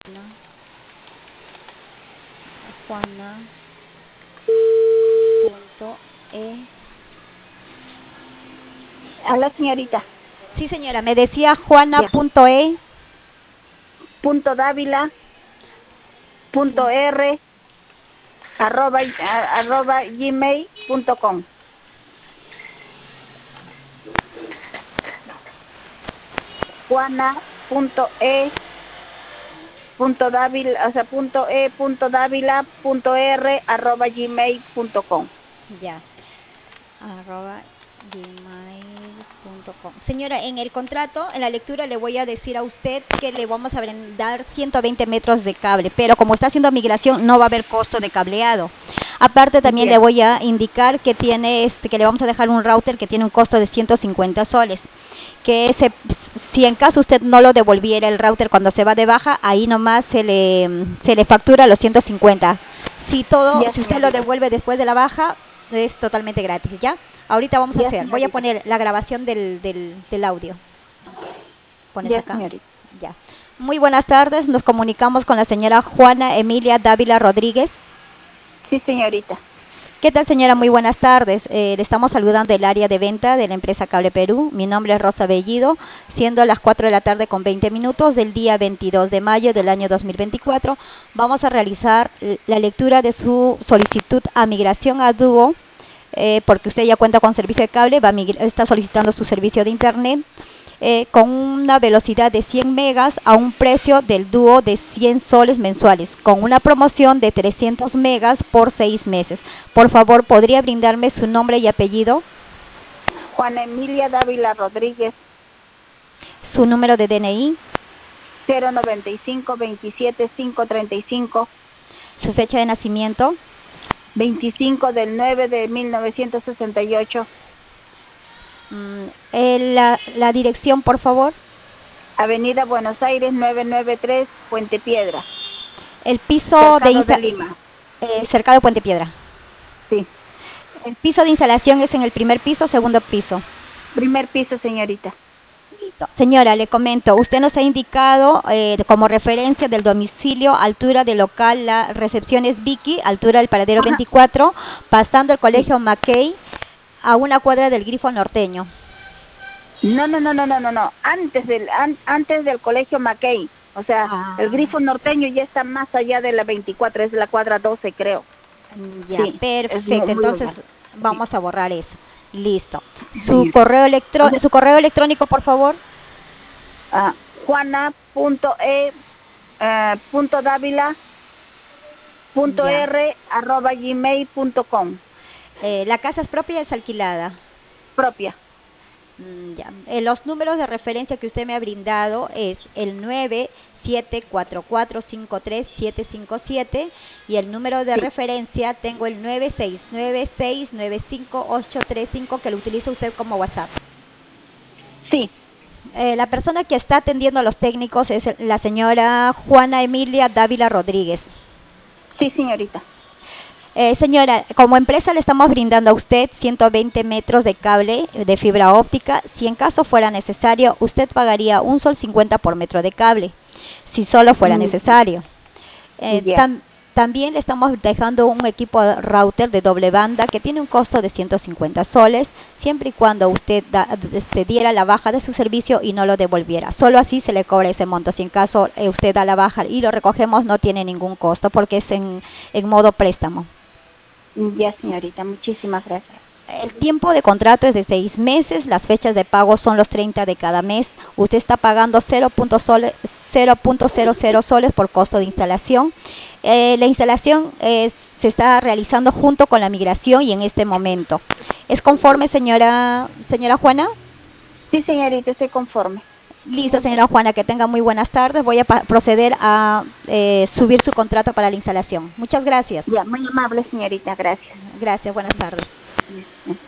Juana punto E. Hola, señorita. Sí, señora, me decía Juana Ya. punto E. Punto Dávila, punto R, arroba gmail.com. Juana.e punto Dávila, o sea, punto E punto Dávila punto R arroba gmail.com. Ya, arroba gmail.com. Señora, en el contrato, en la lectura, le voy a decir a usted que le vamos a brindar 120 metros de cable, pero como está haciendo migración, no va a haber costo de cableado. Aparte, también le Bien. voy a indicar que tiene que le vamos a dejar un router que tiene un costo de 150 soles. Si en caso usted no lo devolviera el router cuando se va de baja, ahí nomás se le factura los 150. Ya, Si usted lo señorita. devuelve después de la baja, es totalmente gratis, ¿ya? Ahorita Ya, voy a señorita. poner la grabación del audio. Pones Ya, acá, señorita. ya. Muy buenas tardes, nos comunicamos con la señora Juana Emilia Dávila Rodríguez. Sí, señorita. ¿Qué tal, señora? Muy buenas tardes. Le estamos saludando del área de venta de la empresa Cable Perú. Mi nombre es Rosa Bellido, siendo las 4 de la tarde con 20 minutos del día 22 de mayo del año 2024. Vamos a realizar la lectura de su solicitud a migración a Dúo, porque usted ya cuenta con servicio de cable, está solicitando su servicio de internet con una velocidad de 100 megas a un precio del dúo de 100 soles mensuales, con una promoción de 300 megas por 6 meses. Por favor, ¿podría brindarme su nombre y apellido? Juana Emilia Dávila Rodríguez, Su número de DNI, 095 27 535, su fecha de nacimiento, 25 del 9 de 1968. La dirección, por favor. Avenida Buenos Aires 993, Puente Piedra, El piso de Cercado de Lima. cercado de Puente Piedra. Sí. El piso de instalación es en el primer piso, segundo piso. Primer piso, señorita. Listo. Señora, le comento, usted nos ha indicado como referencia del domicilio, altura del local, la recepción es Vicky, altura del paradero Ajá. 24, pasando el Sí. colegio Mackay a una cuadra del Grifo Norteño. No. Antes del colegio Mackay. O sea, el Ah, Grifo Norteño ya está más allá de la 24, es la cuadra 12, creo. ya, Sí, es perfecto. muy allá. Entonces Sí, vamos a borrar eso. Listo. sí, señor. O sea, Su correo electrónico, por favor. Ya. juana.e.davila.r@gmail.com. La casa es propia y es alquilada. Propia. Ya. Los números de referencia que usted me ha brindado es el 9744537757 y el número de Sí, referencia tengo el 9696958835 que lo utiliza usted como WhatsApp. sí, La persona que está atendiendo a los técnicos es la señora Juana Emilia Dávila Rodríguez. sí, señorita. Señora, como empresa le estamos brindando a usted 120 metros de cable de fibra óptica. Si en caso fuera necesario, usted pagaría un sol 50 por metro de cable, si solo fuera Mm, necesario. Eh, Ya. tam- También le estamos dejando un equipo router de doble banda que tiene un costo de 150 soles, siempre y cuando usted diera la baja de su servicio y no lo devolviera. Solo así se le cobra ese monto. Si en caso usted da la baja y lo recogemos, no tiene ningún costo porque es en modo préstamo. Ya, señorita. Muchísimas gracias. El tiempo de contrato es de 6 meses, las fechas de pago son los 30 de cada mes. Usted está pagando 0.00 soles por costo de instalación. La instalación se está realizando junto con la migración y en este momento. ¿Es conforme, señora Juana? Sí, señorita, estoy conforme. Listo, señora Juana, que tenga muy buenas tardes. Voy a proceder a subir su contrato para la instalación. Muchas gracias. Ya, muy amable, señorita. Gracias. Gracias, buenas tardes. Ya.